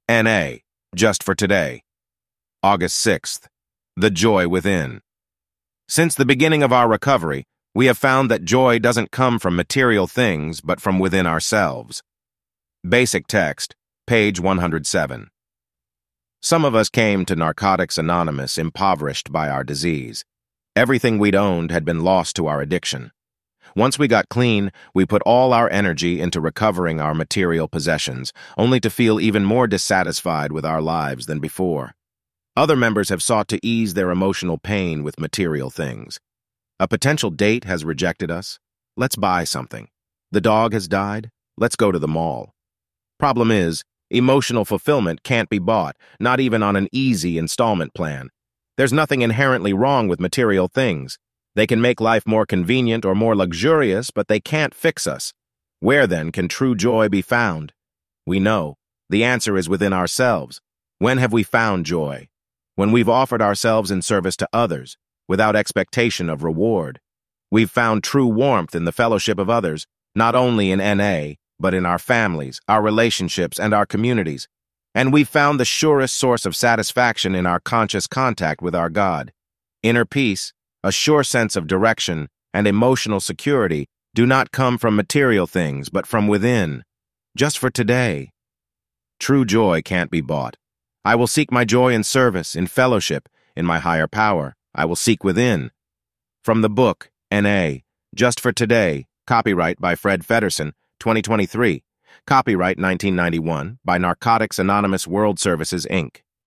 N.A. Just for Today. August 6th. The Joy Within. Since the beginning of our recovery, we have found that joy doesn't come from material things, but from within ourselves. Basic text, page 107. Some of us came to Narcotics Anonymous impoverished by our disease. Everything we'd owned had been lost to our addiction. Once we got clean, we put all our energy into recovering our material possessions, only to feel even more dissatisfied with our lives than before. Other members have sought to ease their emotional pain with material things. A potential date has rejected us. Let's buy something. The dog has died. Let's go to the mall. Problem is, emotional fulfillment can't be bought, not even on an easy installment plan. There's nothing inherently wrong with material things. They can make life more convenient or more luxurious, but they can't fix us. Where, then, can true joy be found? We know. The answer is within ourselves. When have we found joy? When we've offered ourselves in service to others, without expectation of reward. We've found true warmth in the fellowship of others, not only in N.A., but in our families, our relationships, and our communities. And we've found the surest source of satisfaction in our conscious contact with our God. Inner peace, a sure sense of direction, and emotional security do not come from material things, but from within. Just for today. True joy can't be bought. I will seek my joy in service, in fellowship, in my higher power. I will seek within. From the book, N.A., Just for Today, copyright by Fred Feddersen, 2023, copyright 1991, by Narcotics Anonymous World Services, Inc.